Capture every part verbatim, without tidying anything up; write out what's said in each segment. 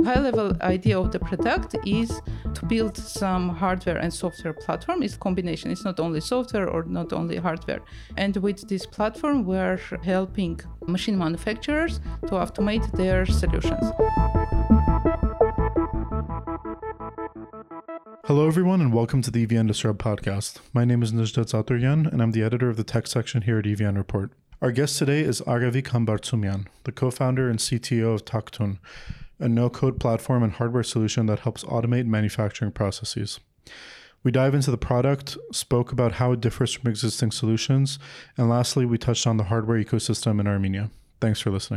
High-level idea of the product is to build some hardware and software platform. It's a combination. It's not only software or not only hardware. And with this platform, we're helping machine manufacturers to automate their solutions. Hello, everyone, and welcome to the E V N Disrupt podcast. My name is Nejdet Zaturyan, and I'm the editor of the tech section here at E V N Report. Our guest today is Aravik Hambartsumyan, the co-founder and C T O of Taktun, a no-code platform and hardware solution that helps automate manufacturing processes. We dive into the product, spoke about how it differs from existing solutions, and lastly, we touched on the hardware ecosystem in Armenia. Thanks for listening.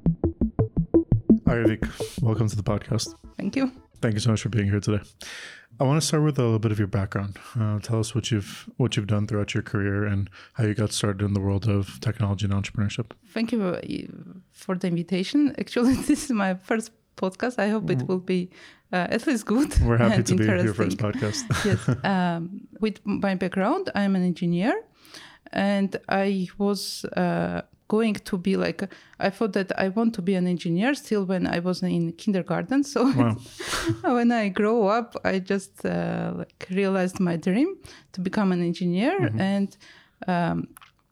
Aravik, welcome to the podcast. Thank you. Thank you so much for being here today. I want to start with a little bit of your background. Uh, tell us what you've what you've done throughout your career and how you got started in the world of technology and entrepreneurship. Thank you for the invitation. Actually, this is my first podcast. I hope it will be uh, at least good. We're happy and to be your first podcast. Yes. Um, with my background, I'm an engineer, and I was uh, going to be like, I thought that I want to be an engineer still when I was in kindergarten. So wow. when I grow up, I just uh, like realized my dream to become an engineer. Mm-hmm. And um,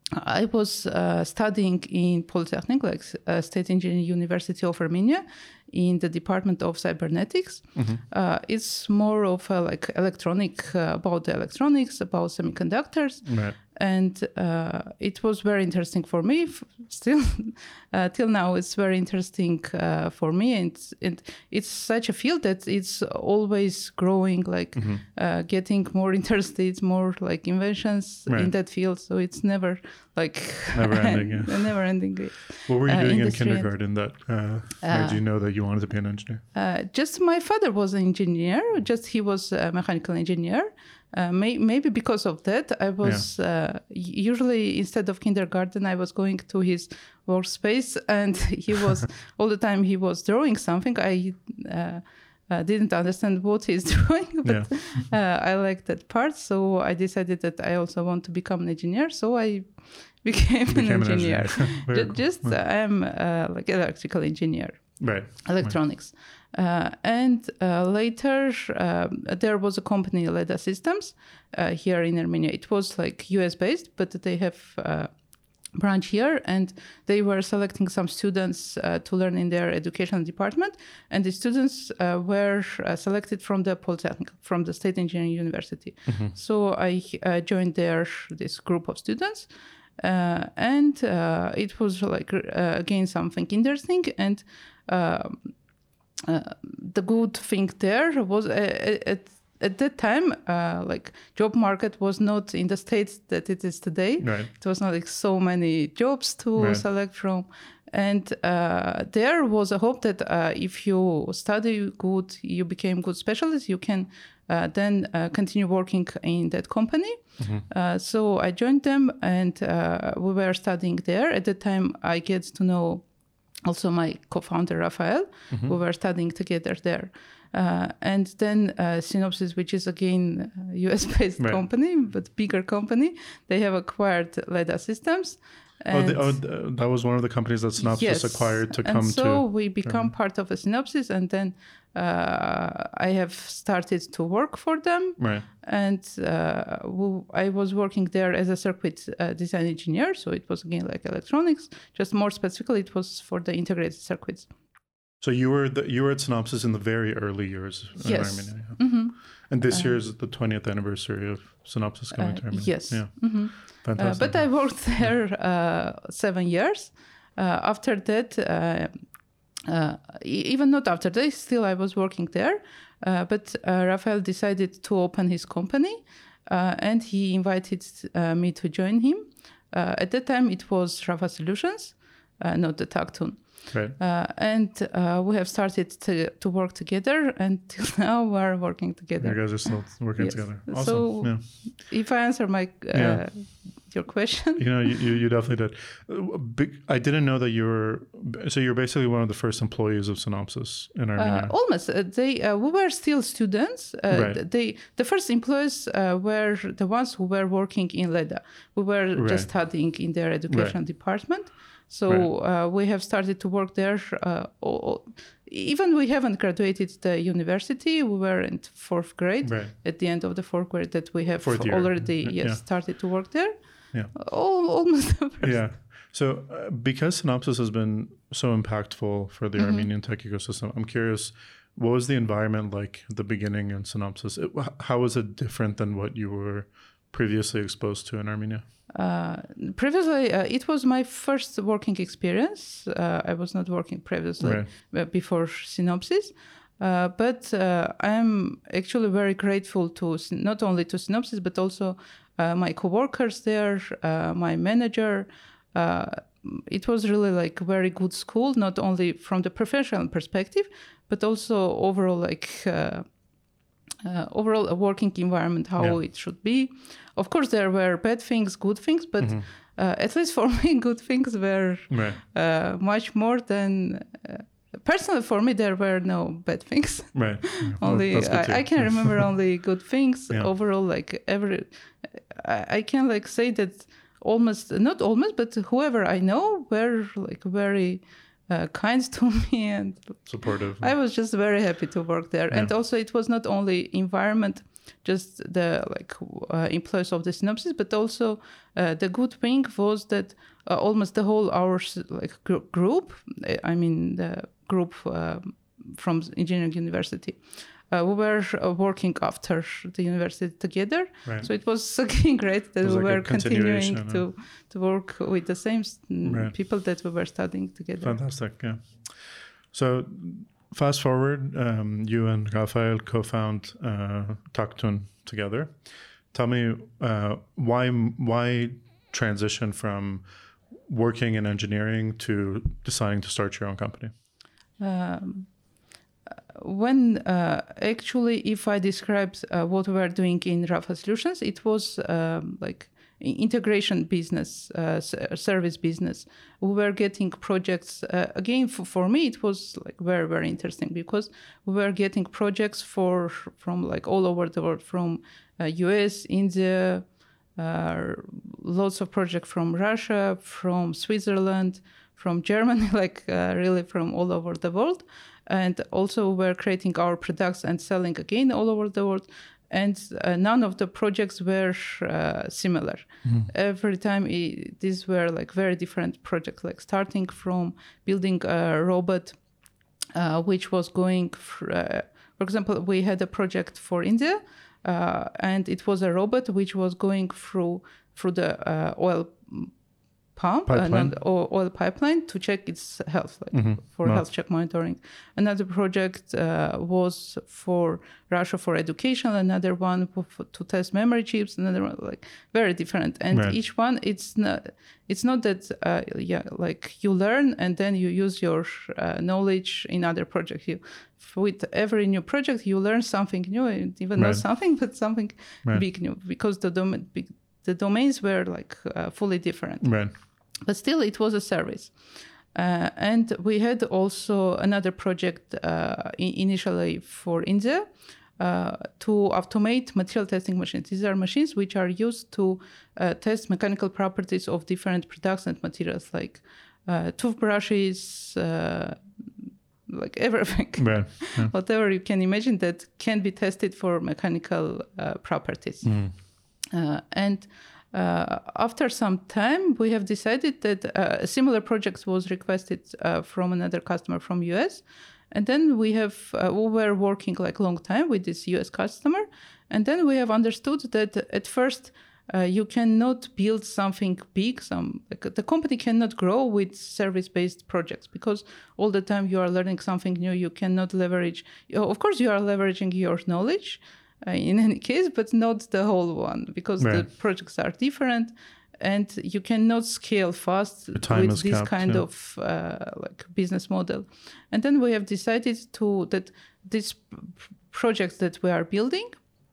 I was uh, studying in Polytechnic, like uh, State Engineering University of Armenia, in the Department of Cybernetics. Mm-hmm. Uh, it's more of a, like electronic, uh, about the electronics, about semiconductors. Right. And uh, it was very interesting for me. Still, uh, till now, it's very interesting uh, for me. And it's, and it's such a field that it's always growing, like mm-hmm. uh, getting more interested, more like inventions right. in that field. So it's never like never ending. Yeah. never ending. What were you uh, doing in industry. kindergarten that uh, made uh, you know that you wanted to be an engineer? Uh, just my father was an engineer. Just he was a mechanical engineer. Uh, may, maybe because of that, I was yeah. uh, usually instead of kindergarten, I was going to his workspace, and he was all the time he was drawing something. I uh, uh, didn't understand what he's drawing, but yeah. uh, I liked that part. So I decided that I also want to become an engineer. So I became, became an engineer. An engineer. Just, just cool. uh, I'm uh, like electrical engineer, right? Electronics. Right. Uh, and uh, later, uh, there was a company, Leda Systems, uh, here in Armenia. It was like U S based, but they have a branch here, and they were selecting some students uh, to learn in their educational department. And the students uh, were uh, selected from the Polytechnic, from the State Engineering University. Mm-hmm. So I uh, joined there, this group of students. Uh, and uh, it was like, uh, again, something interesting. And uh, Uh, the good thing there was uh, at at that time, uh, like job market was not in the states that it is today. Right. It was not like so many jobs to right. select from, and uh, there was a hope that uh, if you study good, you became good specialist, you can uh, then uh, continue working in that company. Mm-hmm. Uh, so I joined them, and uh, we were studying there. At that time, I get to know also my co-founder, Rafael, mm-hmm. we were studying together there. Uh, and then uh, Synopsys, which is again a U S-based right. company, but bigger company, they have acquired Leda Systems. Oh, the, oh, that was one of the companies that Synopsys yes. acquired to and come so to... so we become part of a Synopsys, and then uh, I have started to work for them. Right. And uh, we, I was working there as a circuit uh, design engineer, so it was again like electronics, just more specifically it was for the integrated circuits. So you were the, you were at Synopsys in the very early years in yes. Armenia. Yeah. Mm-hmm. And this uh, year is the twentieth anniversary of Synopsys coming uh, to Armenia. Yes. Yeah. Mm-hmm. Fantastic. Uh, but I worked there uh, seven years. Uh, after that, uh, uh, even not after that, still I was working there. Uh, but uh, Rafael decided to open his company, uh, and he invited uh, me to join him. Uh, at that time, it was Rafa Solutions, uh, not the Taktun. Right. Uh, and uh, we have started to, to work together, and till now we're working together. You guys are still working yes. together. Awesome. So yeah. if I answer my uh, yeah. your question, you know, you, you definitely did. Big, I didn't know that you were. So you're basically one of the first employees of Synopsys in Armenia. Uh, almost. Uh, they uh, we were still students. Uh, right. They the first employees uh, were the ones who were working in Leda. We were right. just studying in their education right. department. So Right. uh, we have started to work there. Uh, all, all- even we haven't graduated the university. We were in fourth grade. Right. At the end of the fourth grade, that we have Fourth year. already yes Yeah. started to work there. Yeah. All, almost the first. Yeah. So uh, because Synopsys has been so impactful for the Mm-hmm. Armenian tech ecosystem, I'm curious, what was the environment like at the beginning in Synopsys? It, wh- how was it different than what you were previously exposed to in Armenia? Uh, previously, uh, it was my first working experience. Uh, I was not working previously Right. uh, before Synopsys. Uh, but uh, I am actually very grateful to Syn- not only to Synopsys, but also uh, my coworkers there, uh, my manager. Uh, it was really like very good school, not only from the professional perspective, but also overall like uh, uh, overall a working environment, how Yeah. it should be. Of course, there were bad things, good things, but Mhm. uh, at least for me, good things were Right. uh, much more than. Uh, personally, for me, there were no bad things. Right. Yeah. Well, only that's good too. I, I can remember only good things. Yeah. Overall, like every, I, I can like say that almost not almost, but whoever I know were like very uh, kind to me, and Supportive. I was just very happy to work there. Yeah. And also, it was not only environment, just the like uh, employees of the Synopsys, but also uh, the good thing was that uh, almost the whole our s- like gr- group, I mean the group uh, from engineering university, uh, we were uh, working after the university together. Right. So it was again great that It was we like a were continuing continuation, to to work with the same s- Right. people that we were studying together. Fantastic. Yeah. So fast forward, um, you and Rafael co-found uh, Taktun together. Tell me uh, why why transition from working in engineering to deciding to start your own company? Um, when uh, actually, if I described uh, what we were doing in Rafa Solutions, it was um, like i- integration business, uh, s- service business. We were getting projects. Uh, again, for, for me, it was like very very interesting because we were getting projects for from like all over the world, from uh, U S, India, uh, lots of projects from Russia, from Switzerland, from Germany, like uh, really from all over the world. And also we're creating our products and selling again all over the world. And uh, none of the projects were uh, similar. Every time I these were like very different projects, like starting from building a robot, uh, which was going, for, uh, for example, we had a project for India, uh, and it was a robot which was going through through the uh, oil pump, Pipeline. uh, not o- oil pipeline, to check its health, like Mhm. for Wow. health check monitoring. Another project uh, was for Russia for education. Another one for, for- to test memory chips. Another one, like very different. And Right. each one, it's not, it's not that uh, yeah, like you learn and then you use your uh, knowledge in other projects. You with every new project, you learn something new, and even Right. not something, but something Right. big new, because the dom- big, the domains were like uh, fully different. Right. But still, it was a service. Uh, and we had also another project uh, i- initially for India uh, to automate material testing machines. These are machines which are used to uh, test mechanical properties of different products and materials, like uh, toothbrushes, uh, like everything. Right. Yeah. Whatever you can imagine that can be tested for mechanical uh, properties. Mm. Uh, and uh, after some time, we have decided that uh, a similar project was requested uh, from another customer from U S. And then we have uh, we were working like long time with this U S customer, and then we have understood that at first uh, you cannot build something big. Some like, the company cannot grow with service-based projects because all the time you are learning something new. You cannot leverage. Of course, you are leveraging your knowledge. Uh, in any case, but not the whole one, because the Right. projects are different and you cannot scale fast time with is this capped, kind yeah. of uh, like business model. And then we have decided to that these p- projects that we are building,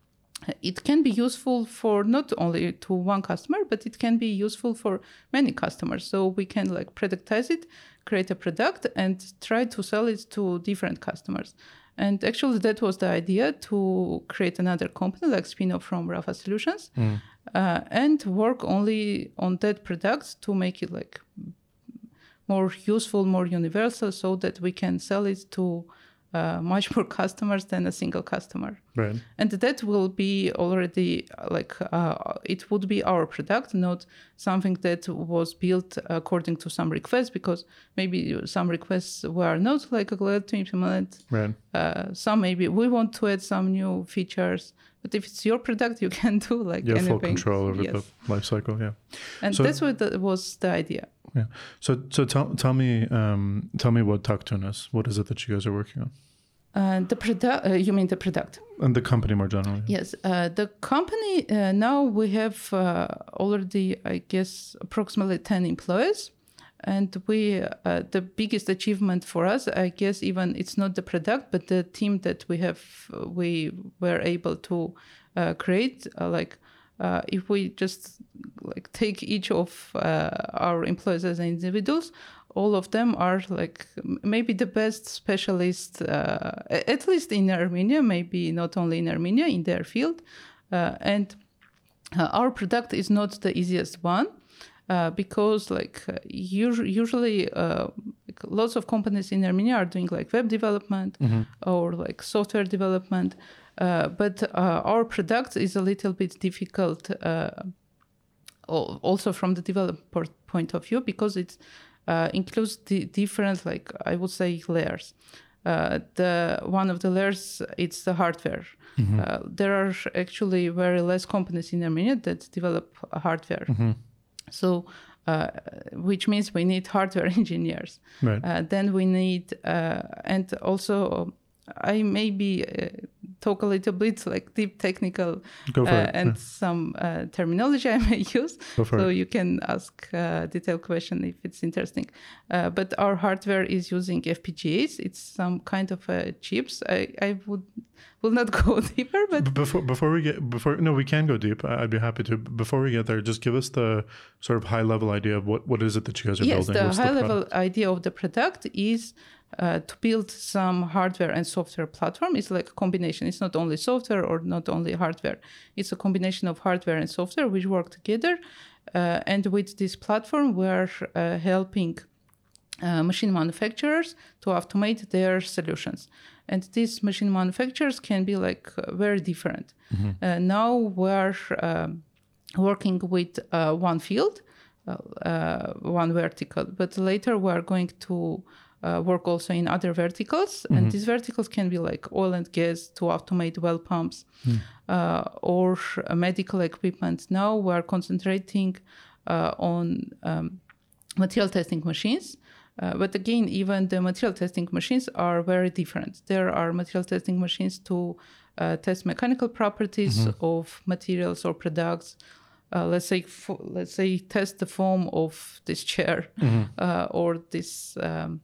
it can be useful for not only to one customer, but it can be useful for many customers. So we can like productize it, create a product, and try to sell it to different customers. And actually, that was the idea, to create another company, like spin-off from Rafa Solutions, uh, and work only on that product to make it like more useful, more universal, so that we can sell it to uh, much more customers than a single customer. Right. And that will be already like, uh, it would be our product, not something that was built according to some requests, because maybe some requests were not like glad to implement. Right. Uh, some maybe we want to add some new features, but if it's your product, you can do like you have anything. full control over yes. the life cycle. Yeah. And so, that's what the, was the idea. Yeah. So so tell tell me um, tell me what Taktun is. What is it that you guys are working on? Uh, the product. Uh, you mean the product? And the company more generally. Yes. Uh, the company uh, now we have uh, already, I guess, approximately ten employees. And we, uh, the biggest achievement for us, I guess, even it's not the product, but the team that we have, we were able to uh, create. Uh, like, uh, if we just like take each of uh, our employees as individuals, all of them are like maybe the best specialists, uh, at least in Armenia, maybe not only in Armenia, in their field. Uh, and uh, our product is not the easiest one. Uh, because like uh, usually, usually uh, like lots of companies in Armenia are doing like web development mm-hmm. or like software development, uh, but uh, our product is a little bit difficult uh, also from the developer point of view, because it uh, includes the different, like I would say, layers. Uh, the one of the layers, it's the hardware. Mm-hmm. Uh, there are actually very less companies in Armenia that develop hardware. Mm-hmm. So, uh, which means we need hardware engineers. Right. Uh, then we need, uh, and also I maybe uh, talk a little bit like deep technical Go for uh, it. and yeah. some uh, terminology I may use. Go for so it. you can ask a detailed question if it's interesting. Uh, but our hardware is using F P G As. It's some kind of uh, chips. I, I would will not go deeper, but before before we get before no we can go deep. I'd be happy to. Before we get there, just give us the sort of high level idea of what, what is it that you guys are yes, building. the What's high the level idea of the product is uh, to build some hardware and software platform. It's like a combination. It's not only software or not only hardware. It's a combination of hardware and software which work together. Uh, and with this platform, we're uh, helping uh, machine manufacturers to automate their solutions. And these machine manufacturers can be like uh, very different. Mm-hmm. Uh, now we're um, working with uh, one field, uh, uh, one vertical, but later we're going to uh, work also in other verticals. Mm-hmm. And these verticals can be like oil and gas to automate well pumps mm. uh, or uh, medical equipment. Now we're concentrating uh, on um, material testing machines. Uh, but again, even the material testing machines are very different. There are material testing machines to uh, test mechanical properties mm-hmm. of materials or products. Uh, let's say, fo- let's say, test the foam of this chair mm-hmm. uh, or this um,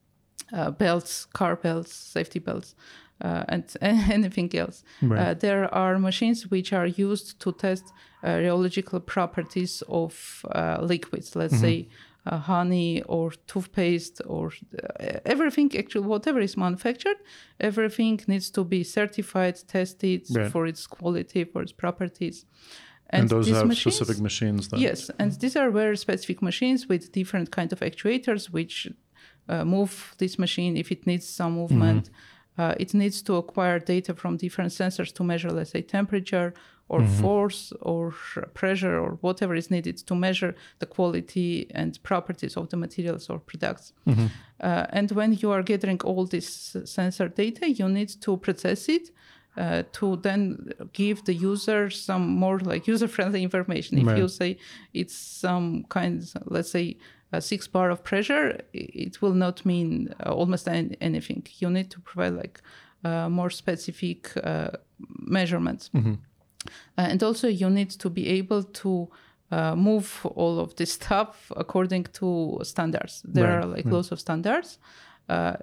uh, belts, car belts, safety belts, uh, and anything else. Right. Uh, there are machines which are used to test uh, rheological properties of uh, liquids. Let's mm-hmm. say. Uh, honey or toothpaste or uh, everything, actually, whatever is manufactured, everything needs to be certified, tested right. for its quality, for its properties. And, and those have machines, specific machines then? Yes, and these are very specific machines with different kind of actuators which uh, move this machine if it needs some movement. Mm-hmm. Uh, it needs to acquire data from different sensors to measure, let's say, temperature or mm-hmm. force or pressure or whatever is needed to measure the quality and properties of the materials or products. Mm-hmm. Uh, and when you are gathering all this sensor data, you need to process it uh, to then give the user some more like user-friendly information. If right. you say it's some kind, let's say, a six bar of pressure, it will not mean uh, almost any, anything. You need to provide like uh, more specific uh, measurements. Mm-hmm. Uh, and also you need to be able to uh, move all of this stuff according to standards. There right, are like right. lots of standards uh,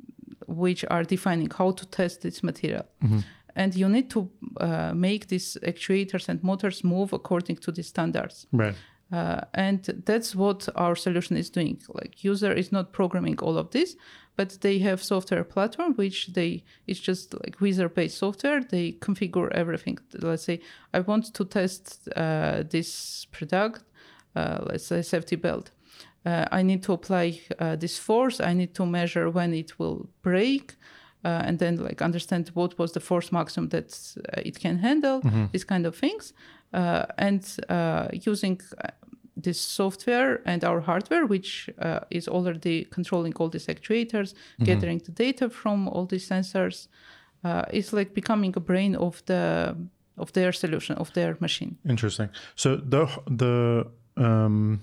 which are defining how to test this material. Mm-hmm. And you need to uh, make these actuators and motors move according to these standards. Right. Uh, and that's what our solution is doing. Like user is not programming all of this, but they have software platform, which they, it's just like wizard-based software. They configure everything. Let's say I want to test uh, this product, uh, let's say safety belt. Uh, I need to apply uh, this force. I need to measure when it will break, uh, and then like understand what was the force maximum that uh, it can handle. Mm-hmm. These kind of things, uh, and uh, using this software and our hardware, which uh, is already controlling all these actuators, mm-hmm. gathering the data from all these sensors, uh, is like becoming a brain of the of their solution, of their machine. Interesting. So the the um,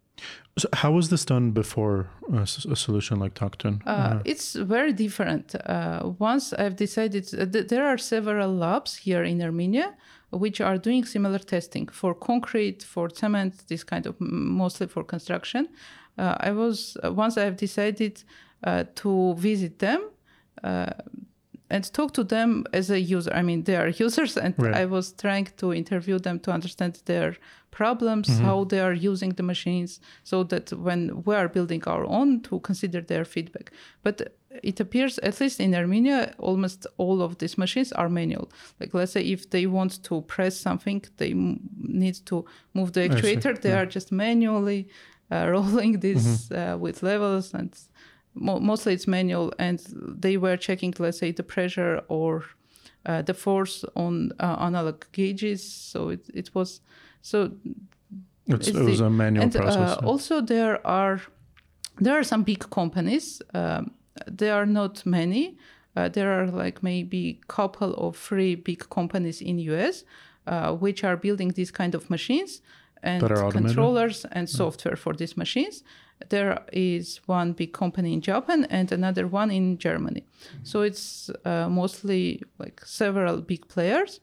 so how was this done before a, a solution like Taktun? Uh, uh, it's very different. Uh, once I've decided, uh, th- there are several labs here in Armenia which are doing similar testing for concrete, for cement, this kind of, mostly for construction. Uh, I was, uh, once I've decided uh, to visit them, uh, and talk to them as a user. I mean, they are users, and right. I was trying to interview them to understand their problems, mm-hmm. how they are using the machines, so that when we are building our own, to consider their feedback. But it appears, at least in Armenia, almost all of these machines are manual. Like, let's say if they want to press something, they m- need to move the actuator. They yeah. are just manually uh, rolling this mm-hmm. uh, with levels, and mostly it's manual, and they were checking, let's say, the pressure or uh, the force on uh, analog gauges. So it it was so. It's, it's it was the, a manual and, process. Uh, also, there are there are some big companies. Um, there are not many. Uh, there are like maybe couple of three big companies in U S uh, which are building these kind of machines and controllers and software for these machines. There is one big company in Japan and another one in Germany. So it's uh, mostly like several big players,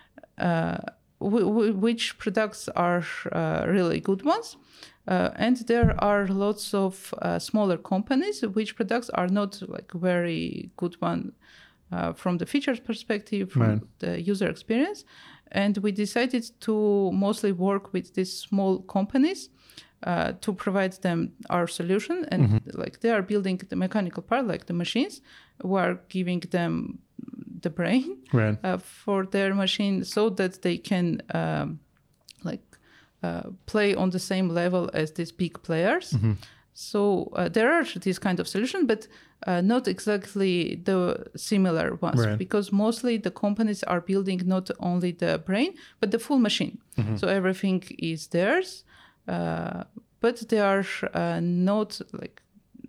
uh, w- w- which products are uh, really good ones. Uh, and there are lots of uh, smaller companies which products are not like very good one uh, from the features perspective, from right. the user experience. And we decided to mostly work with these small companies uh, to provide them our solution. And mm-hmm. like they are building the mechanical part, like the machines. We are giving them the brain right. uh, for their machine so that they can um, like uh, play on the same level as these big players. Mm-hmm. So uh, there are these kind of solutions, but uh, not exactly the similar ones, right. because mostly the companies are building not only the brain, but the full machine. Mm-hmm. So everything is theirs, uh, but they are uh, not like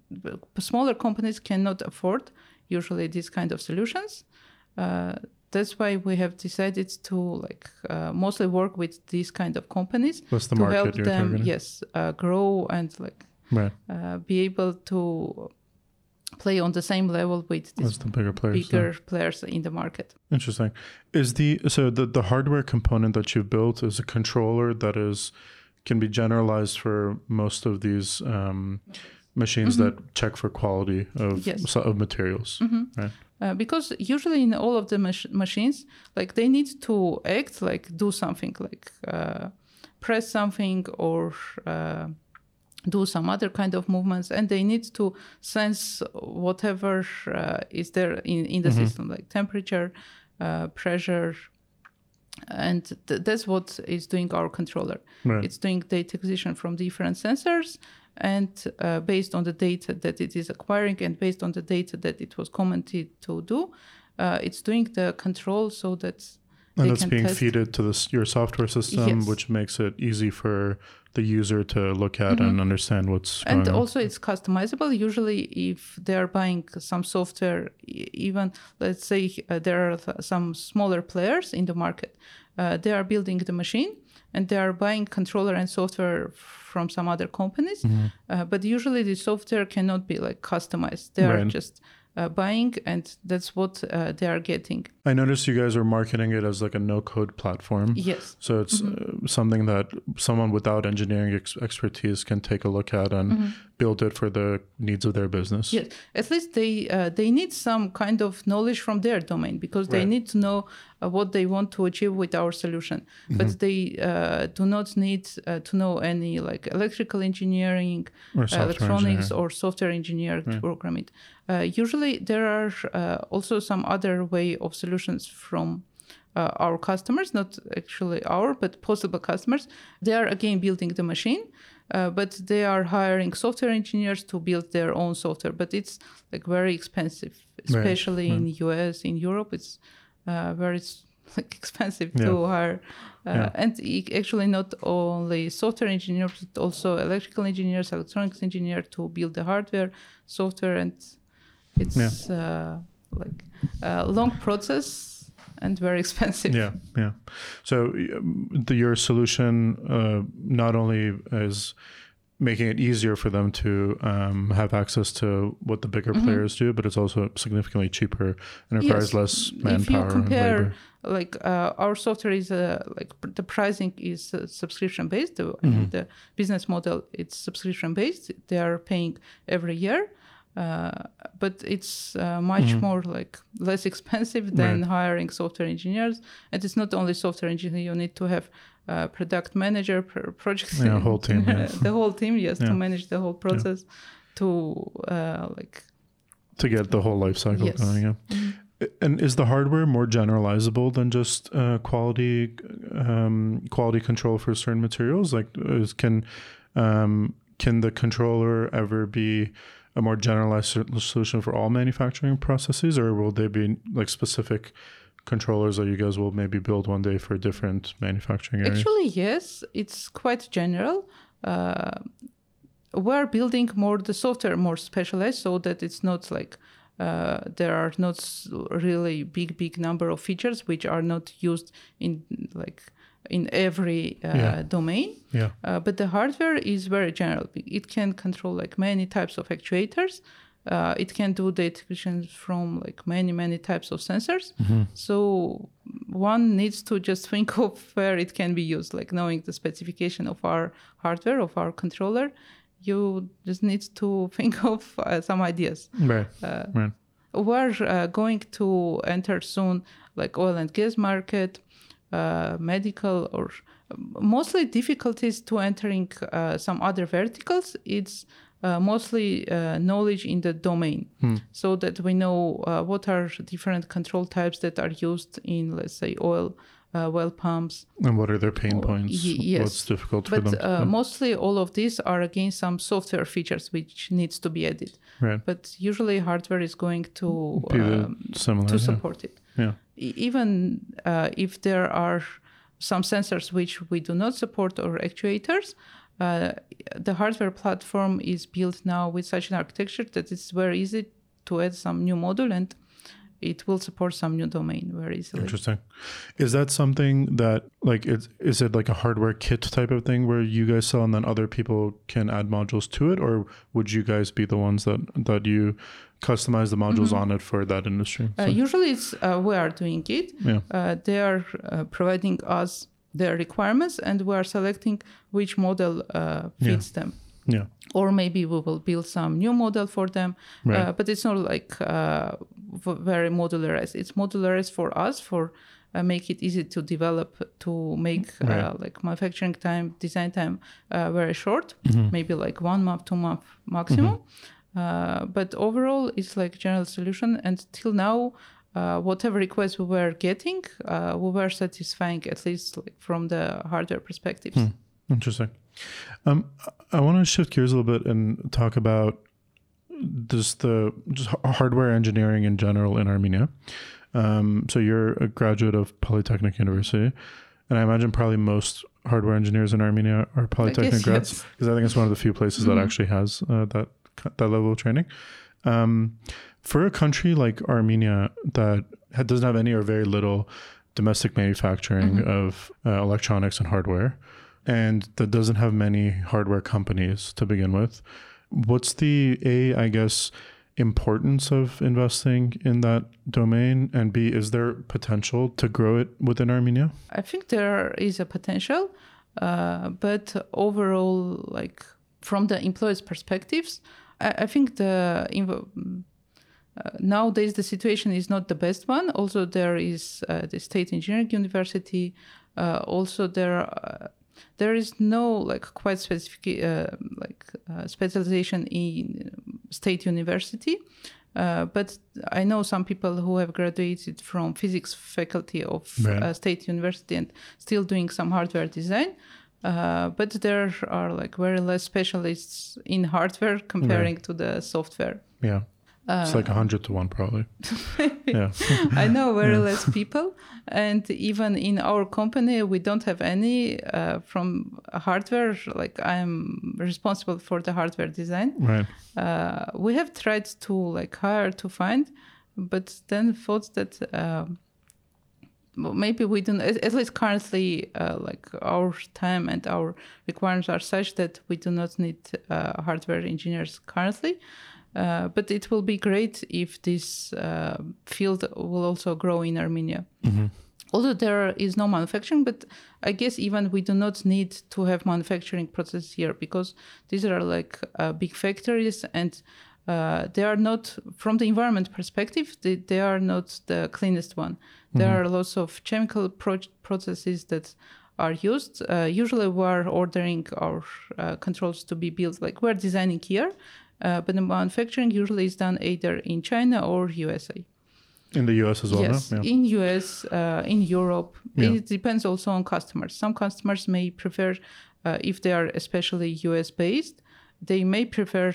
smaller companies cannot afford usually these kind of solutions. Uh, that's why we have decided to like uh, mostly work with these kind of companies What's the to market help you're them, targeting? yes, uh, grow and like. Right. Uh, be able to play on the same level with these the bigger players, bigger yeah. players in the market. Interesting. Is the so the, the hardware component that you've built is a controller that is can be generalized for most of these um, machines mm-hmm. that check for quality of yes. of materials, mm-hmm. right? Uh, because usually in all of the mach- machines, like they need to act, like do something, like uh, press something or. Uh, do some other kind of movements, and they need to sense whatever uh, is there in, in the mm-hmm. system, like temperature, uh, pressure, and th- that's what is doing our controller. Right. It's doing data acquisition from different sensors, and uh, based on the data that it is acquiring and based on the data that it was commented to do, uh, it's doing the control so that and they that's can being test. fed to this, your software system, yes. which makes it easy for the user to look at mm-hmm. and understand what's and going on. And also it's customizable. Usually if they're buying some software, even let's say uh, there are some smaller players in the market, uh, they are building the machine and they are buying controller and software from some other companies. Mm-hmm. Uh, but usually the software cannot be like customized. They right. are just uh, buying, and that's what uh, they are getting. I noticed you guys are marketing it as like a no-code platform. Yes. So it's mm-hmm. uh, something that someone without engineering ex- expertise can take a look at and mm-hmm. build it for the needs of their business. Yes. At least they uh, they need some kind of knowledge from their domain, because they right. need to know uh, what they want to achieve with our solution. Mm-hmm. But they uh, do not need uh, to know any like electrical engineering, or uh, electronics, engineering. or software engineer right. to program it. Uh, usually there are uh, also some other way of solutions from uh, our customers, not actually our, but possible customers. They are again building the machine, uh, but they are hiring software engineers to build their own software. But it's like very expensive, especially right. in the U S, in Europe. It's uh, very like expensive yeah. to hire. Uh, yeah. And actually not only software engineers, but also electrical engineers, electronics engineers to build the hardware, software, and it's yeah. uh, like a long process and very expensive. Yeah, yeah. So the, your solution uh, not only is making it easier for them to um, have access to what the bigger mm-hmm. players do, but it's also significantly cheaper and requires yes. less manpower. If you compare, and labor. like uh, our software is uh, like the pricing is uh, subscription based. Mm-hmm. The business model it's subscription based. They are paying every year, uh, but it's uh, much mm-hmm. more like less expensive than right. hiring software engineers. And it's not only software engineer. You need to have Uh, product manager, project yeah, whole team, yes. the whole team, yes, yeah. to manage the whole process, yeah. to uh, like to get the whole life cycle yes. going. Yeah. Mm-hmm. And is the hardware more generalizable than just uh, quality um, quality control for certain materials? Like, is, can um, can the controller ever be a more generalized solution for all manufacturing processes, or will they be like specific controllers that you guys will maybe build one day for different manufacturing areas? Actually, yes, it's quite general. Uh, we're building more the software more specialized so that it's not like uh, there are not really big, big number of features which are not used in like in every uh, yeah. domain. Yeah. Uh, but the hardware is very general. It can control like many types of actuators. Uh, it can do data acquisition from like many, many types of sensors. Mm-hmm. So one needs to just think of where it can be used, like knowing the specification of our hardware, of our controller. You just need to think of uh, some ideas. Right. Uh, right. We're uh, going to enter soon like oil and gas market, uh, medical, or mostly difficulties to entering uh, some other verticals. It's Uh, mostly uh, knowledge in the domain, hmm. so that we know uh, what are different control types that are used in, let's say, oil uh, well pumps. And what are their pain points? Y- yes. What's difficult for but, them? But uh, mostly all of these are, again, some software features which needs to be added. Right. But usually hardware is going to, um, similar, to yeah. support it. Yeah. E- even uh, if there are some sensors which we do not support or actuators, Uh, the hardware platform is built now with such an architecture that it's very easy to add some new module and it will support some new domain very easily. Interesting. Is that something that like it's, is it like a hardware kit type of thing where you guys sell and then other people can add modules to it, or would you guys be the ones that that you customize the modules mm-hmm. on it for that industry? So. Uh, usually it's uh, we are doing it. Yeah. Uh, they are uh, providing us their requirements and we are selecting which model uh, fits yeah. them. Yeah. Or maybe we will build some new model for them. Right. Uh, but it's not like uh, very modularized. It's modularized for us for uh, make it easy to develop, to make uh, right. like manufacturing time, design time uh, very short, mm-hmm. maybe like one month, two month maximum. Mm-hmm. Uh, but overall, it's like general solution. And till now, Uh, whatever requests we were getting, uh, we were satisfying, at least like, from the hardware perspectives. Hmm. Interesting. Um, I want to shift gears a little bit and talk about just the just hardware engineering in general in Armenia. Um, so you're a graduate of Polytechnic University, and I imagine probably most hardware engineers in Armenia are Polytechnic grads, because yes. I think it's one of the few places mm-hmm. that actually has uh, that that level of training. Um, For a country like Armenia that doesn't have any or very little domestic manufacturing mm-hmm. of uh, electronics and hardware, and that doesn't have many hardware companies to begin with, what's the, A, I guess, importance of investing in that domain? And B, is there potential to grow it within Armenia? I think there is a potential, uh, but overall, like from the employees' perspectives, I, I think the... Inv- Uh, nowadays, the situation is not the best one. Also, there is uh, the State Engineering University. Uh, also, there uh, there is no like quite specific uh, like uh, specialization in State University. Uh, but I know some people who have graduated from physics faculty of right. uh, State University and still doing some hardware design. Uh, but there are like very less specialists in hardware comparing Right. to the software. Yeah. It's like a hundred to one, probably. Yeah. I know very Yeah. less people, and even in our company, we don't have any uh, from hardware. Like I'm responsible for the hardware design. Right. Uh, we have tried to like hire to find, but then thought that um, well, maybe we don't. At, at least currently, uh, like our time and our requirements are such that we do not need uh, hardware engineers currently. Uh, but it will be great if this uh, field will also grow in Armenia. Mm-hmm. Although there is no manufacturing, but I guess even we do not need to have manufacturing process here because these are like uh, big factories and uh, they are not, from the environment perspective, they, they are not the cleanest one. Mm-hmm. There are lots of chemical pro- processes that are used. Uh, usually we are ordering our uh, controls to be built, like we're designing here. Uh, but the manufacturing usually is done either in China or U S A. In the U S as well, yes, no? Yeah. in U S, uh, in Europe. Yeah. It depends also on customers. Some customers may prefer, uh, if they are especially U S based, they may prefer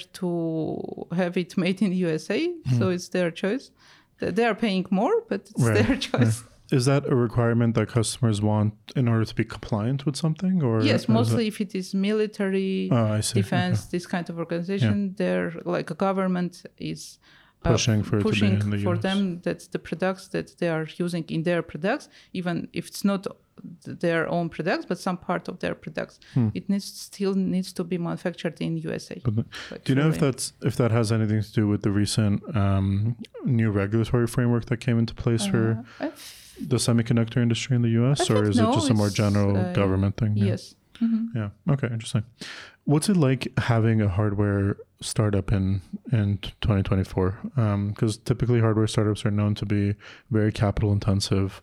to have it made in U S A. Mm-hmm. So it's their choice. They are paying more, but it's right. their choice. Right. Is that a requirement that customers want in order to be compliant with something? Or yes, mostly it... if it is military, oh, I see. defense, okay. this kind of organization, yeah. they're like a government is uh, pushing for, pushing it to be in the for U S. them that the products that they are using in their products, even if it's not their own products, but some part of their products, hmm. it needs still needs to be manufactured in U S A. But, like do you know if that's if that has anything to do with the recent um, new regulatory framework that came into place uh, for I've, the semiconductor industry in the U S, or is no, it just a more general uh, government thing? Yeah. Yes. Mm-hmm. Yeah. Okay. Interesting. What's it like having a hardware startup in in twenty twenty-four? Because um, typically hardware startups are known to be very capital intensive.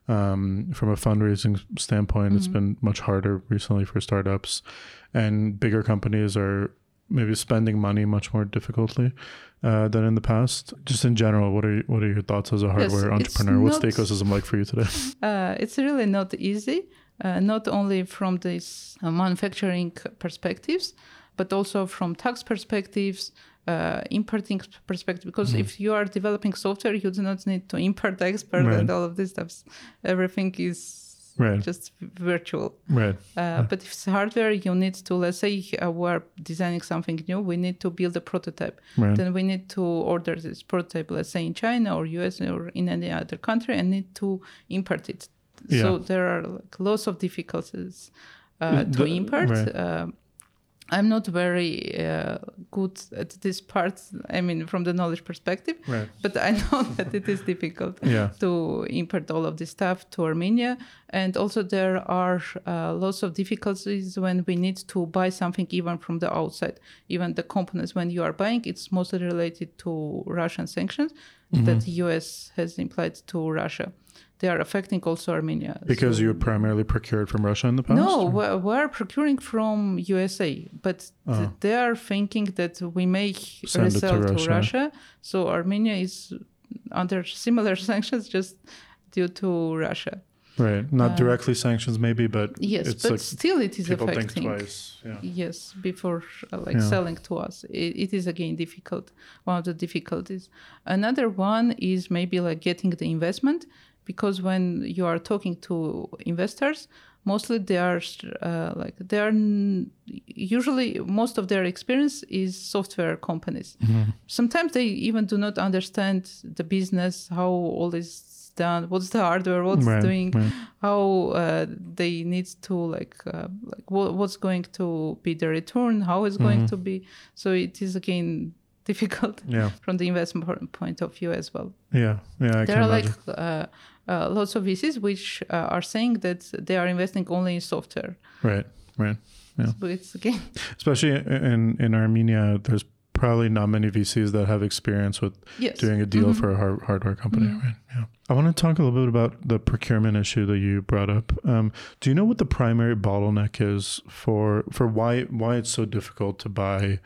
Um, from a fundraising standpoint, mm-hmm. it's been much harder recently for startups, and bigger companies are maybe spending money much more difficultly uh, than in the past. Just in general, what are what are your thoughts as a hardware yes, entrepreneur? What's the ecosystem like for you today? Uh, it's really not easy, uh, not only from these uh, manufacturing perspectives, but also from tax perspectives, uh, importing perspective. Because mm-hmm. if you are developing software, you do not need to import the expert right. and all of this stuff. Everything is right. just virtual. Right. Uh, yeah. But if it's hardware, you need to, let's say uh, we're designing something new, we need to build a prototype. Right. Then we need to order this prototype, let's say in China or U S or in any other country, and need to import it. Yeah. So there are like lots of difficulties uh, to the, import. Right. Uh, I'm not very uh, good at this part, I mean, from the knowledge perspective, right. but I know that it is difficult yeah. to import all of this stuff to Armenia. And also there are uh, lots of difficulties when we need to buy something even from the outside. Even the components when you are buying, it's mostly related to Russian sanctions mm-hmm. that the U S has implied to Russia. They are affecting also Armenia. Because so, you primarily procured from Russia in the past? No, we're, we're procuring from U S A, but oh. th- they are thinking that we may Send resell to Russia. to Russia. So Armenia is under similar sanctions just due to Russia. Right, not uh, directly sanctions maybe, but yes, it's but like still it is people affecting. Think twice. Yeah. Yes, before uh, like yeah. selling to us, it, it is again difficult. One of the difficulties. Another one is maybe like getting the investment. Because when you are talking to investors, mostly they are uh, like they are n- usually most of their experience is software companies. Mm-hmm. Sometimes they even do not understand the business, how all is done, what's the hardware, what's right, doing, right. how uh, they need to like uh, like what, what's going to be the return, how it's mm-hmm. going to be. So it is again difficult yeah. from the investment point of view as well. Yeah, yeah. I there can are imagine. like uh, uh, lots of V Cs which uh, are saying that they are investing only in software. Right, right. Yeah. So it's again, especially in in Armenia, there's probably not many V Cs that have experience with yes. doing a deal mm-hmm. for a hard, hardware company. Mm-hmm. Right. Yeah. I want to talk a little bit about the procurement issue that you brought up. Um, do you know what the primary bottleneck is for for why why it's so difficult to buy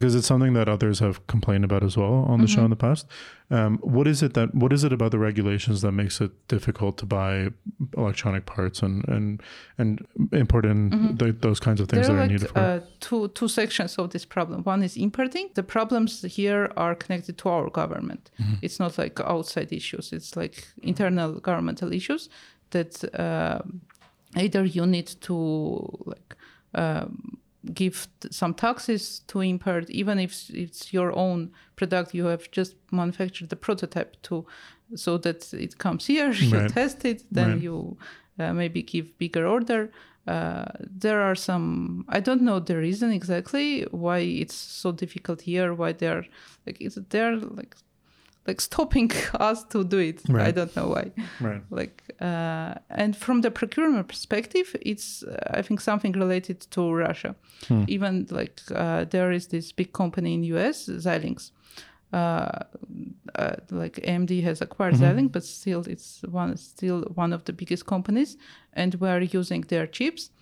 Because it's something that others have complained about as well on the Mm-hmm. show in the past. Um, what is it that what is it about the regulations that makes it difficult to buy electronic parts and and and import in Mm-hmm. the, those kinds of things There that are are like needed for? uh, two two sections of this problem. One is importing. The problems here are connected to our government. Mm-hmm. It's not like outside issues. It's like internal governmental issues that uh, either you need to like um, give t- some taxes to import, even if it's your own product. You have just manufactured the prototype to, so that it comes here. You Right. test it, then Right. you uh, maybe give bigger order. Uh, there are some, I don't know the reason exactly why it's so difficult here, why they're like, it's, they're like, like stopping us to do it. Right. I don't know why. Right. Like, uh, and from the procurement perspective, it's, uh, I think, something related to Russia. Hmm. Even like, uh, there is this big company in U S, Xilinx. Uh, uh, like A M D has acquired Mm-hmm. Xilinx, but still it's one still one of the biggest companies, and we're using their chips.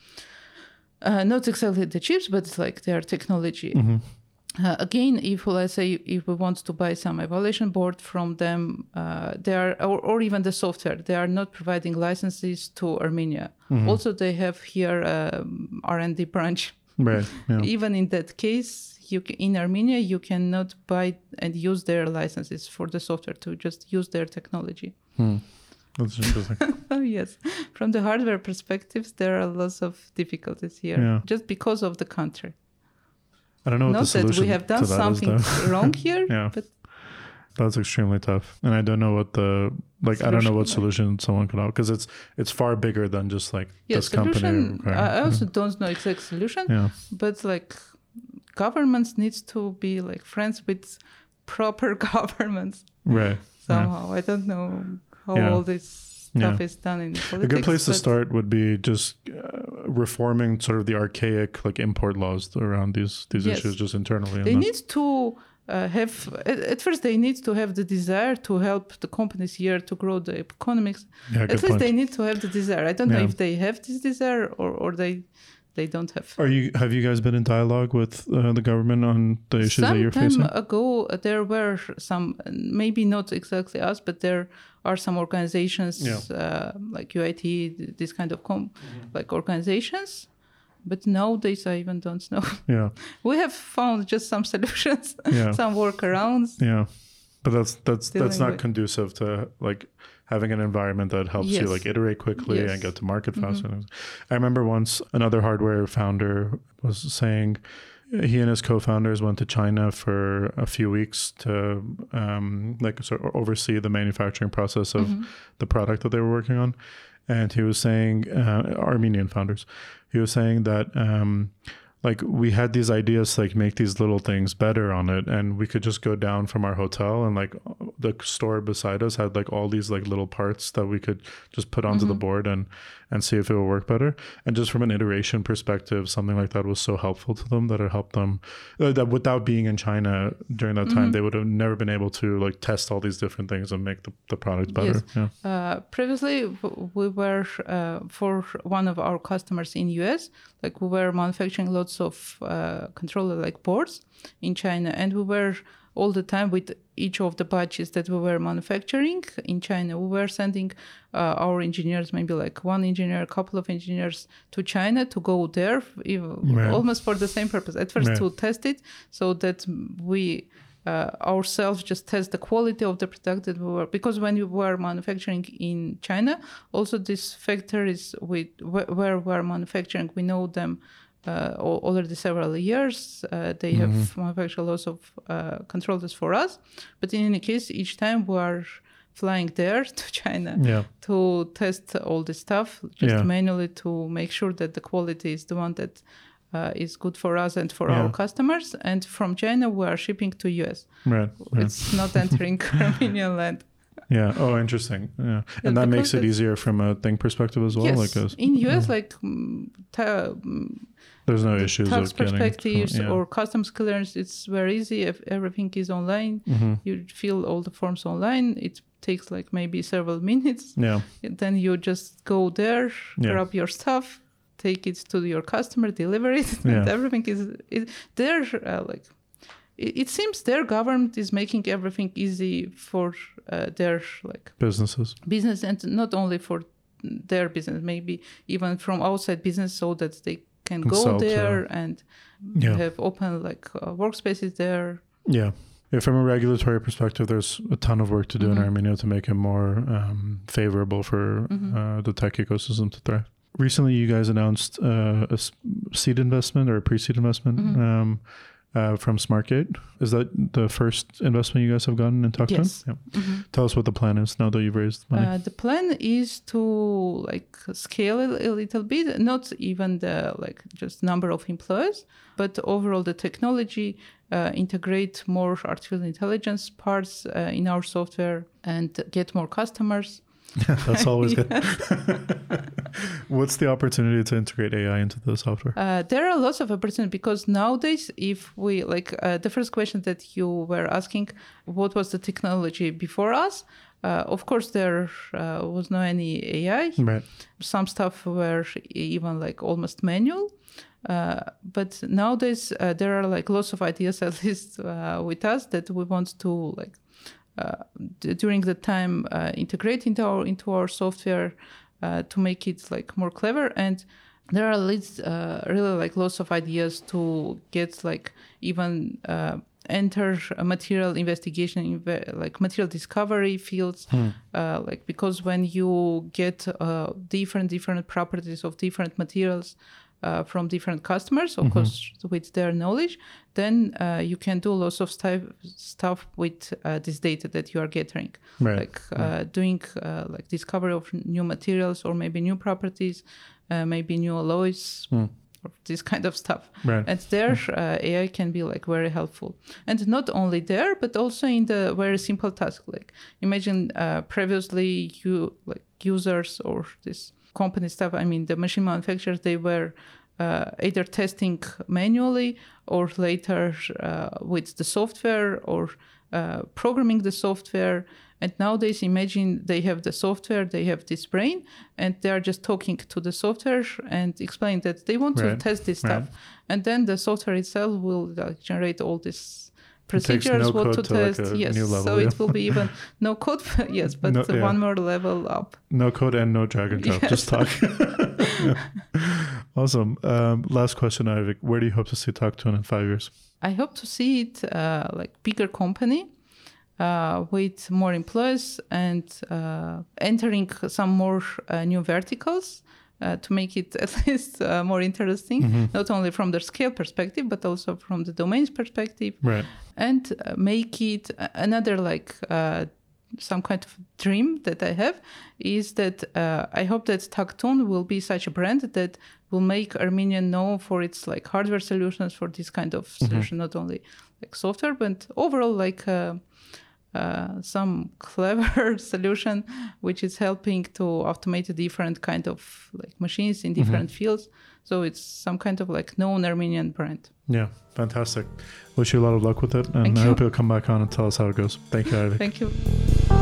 Uh, not exactly the chips, but it's like their technology. Mm-hmm. Uh, again, if let's say if we want to buy some evaluation board from them, uh, they are or, or even the software, they are not providing licenses to Armenia. Mm-hmm. Also, they have here um, R and D branch. Right. Yeah. Even in that case, you ca in Armenia, you cannot buy and use their licenses for the software to just use their technology. Hmm. That's interesting. Oh, yes. From the hardware perspectives, there are lots of difficulties here Yeah. just because of the country. I don't know what Not the that solution we have done to that is, something though. wrong here, Yeah. but That's extremely tough, and I don't know what the like. I don't know what Solution, solution someone could have because it's it's far bigger than just like yeah, this company. solution. requiring- I also don't know exact solution, yeah, but like governments needs to be like friends with proper governments right. Yeah. somehow. I don't know how Yeah. all this stuff Yeah. is done in politics. A good place to but start would be just uh, reforming sort of the archaic like import laws around these these Yes. issues just internally. They and need to uh, have at, at first they need to have the desire to help the companies here to grow the economics. then- yeah, At good least point. they need to have the desire. I don't know Yeah. if they have this desire or, or they they don't have. Are you have you guys been in dialogue with uh, the government on the issues Some that you're time facing? ago, uh, there were some, maybe not exactly us, but there are some organizations Yeah. uh, like U I T, th- this kind of com- like organizations. But nowadays, I even don't know. Yeah, We have found just some solutions, yeah, some workarounds. yeah. But that's that's Dealing that's not with- conducive to like having an environment that helps you Yes. like iterate quickly Yes. and get to market Mhm. faster. I remember once another hardware founder was saying he and his co-founders went to China for a few weeks to um, like sort of oversee the manufacturing process of Mhm. the product that they were working on. And he was saying, uh, Armenian founders, he was saying that um, like we had these ideas to like make these little things better on it, and we could just go down from our hotel and like the store beside us had like all these like little parts that we could just put onto the Mhm. board and and see if it would work better. And just from an iteration perspective, something like that was so helpful to them that it helped them uh, that without being in China during that time, Mhm. they would have never been able to like test all these different things and make the, the product better. Yes. Yeah. Uh, previously, w- we were uh, for one of our customers in U S. Like we were manufacturing lots of uh, controller like boards in China, and we were all the time with each of the batches that we were manufacturing in China. We were sending uh, our engineers, maybe like one engineer, a couple of engineers to China to go there, even, Right. almost for the same purpose. At first, Right. to test it, so that we. Uh, ourselves just test the quality of the product that we were, because when we were manufacturing in China, also these factories with where, where we're manufacturing, we know them uh, al- already several years. Uh, they have manufactured lots of uh, controllers for us, but in any case, each time we are flying there to China Yeah. to test all the stuff, just Yeah. manually to make sure that the quality is the one that uh, is good for us and for Yeah. our customers. And from China, we are shipping to U S. Right. right. It's not entering Armenian land. Yeah. Oh, interesting. Yeah. Yeah, And that makes because it it's- easier from a thing perspective as well. yes, Like a, in U S, like mm, ta- mm, there's no issues tax of getting perspectives yeah. or customs clearance, it's very easy. If everything is online, hmm you fill all the forms online. It takes like maybe several minutes. Yeah. Then you just go there, Yeah. grab your stuff, take it to your customer, deliver it, Yeah. and everything is, is there. Uh, like it, it seems their government is making everything easy for uh, their like businesses, business, and not only for their business, maybe even from outside business, so that they can go Consult, there uh, and yeah. have open like uh, workspaces there. Yeah. Yeah, from a regulatory perspective, there's a ton of work to do Mm-hmm. in Armenia to make it more um, favorable for Mm-hmm. uh, the tech ecosystem to thrive. Recently, you guys announced uh, a s- seed investment or a pre-seed investment Mm-hmm. um, uh, from SmartGate. Is that the first investment you guys have gotten in Tokton? Yes. Yeah. Mm-hmm. Tell us what the plan is now that you've raised money. Uh, the plan is to like scale it a little bit, not even the like just number of employees, but overall the technology, uh, integrate more artificial intelligence parts uh, in our software and get more customers. That's always good. What's the opportunity to integrate A I into the software? Uh, there are lots of opportunities because nowadays, if we like uh, the first question that you were asking, what was the technology before us? Uh, of course, there uh, was no any A I. Right. Some stuff were even like almost manual. Uh, but nowadays, uh, there are like lots of ideas, at least uh, with us, that we want to like uh, d- during the time uh, integrate into our into our software uh, to make it like more clever. And there are least, uh, really like lots of ideas to get like even uh, enter a material investigation, inve- like material discovery fields, Hmm. uh, like because when you get uh, different different properties of different materials uh, from different customers, of Mhm. course with their knowledge, then uh, you can do lots of stuff stuff with uh, this data that you are gathering, Right. like uh, doing uh, like discovery of new materials or maybe new properties, uh, maybe new alloys. Hmm. Or this kind of stuff. Right. And there uh, A I can be like very helpful, and not only there but also in the very simple task. Like imagine uh, previously you like users or this company stuff, I mean the machine manufacturers, they were uh, either testing manually or later uh, with the software or uh, programming the software. And nowadays, imagine they have the software, they have this brain, and they are just talking to the software and explain that they want Right. to test this stuff. Right. And then the software itself will like, generate all these takes procedures, no what code to to, like, test. a yes, new level, so yeah. it will be even no code, yes, but No- yeah. one more level up. No code and no drag and drop. Yes. Just talk. Yeah. Awesome. Um, last question, Ivik. Where do you hope to see Tokton in five years? I hope to see it uh, like bigger company uh, with more employees and uh, entering some more uh, new verticals uh, to make it at least uh, more interesting, Mm-hmm. not only from the scale perspective, but also from the domains perspective, Right. and uh, make it a- another like uh, some kind of dream that I have is that uh, I hope that Tokton will be such a brand that will make Armenia known for its like hardware solutions for this kind of solution, not only like software, but overall like uh, uh, some clever solution which is helping to automate a different kind of like machines in different fields. So it's some kind of like known Armenian brand. Yeah. Fantastic. Wish you a lot of luck with it. And Thank I you. hope you'll come back on and tell us how it goes. Thank you, Ivik. Thank you.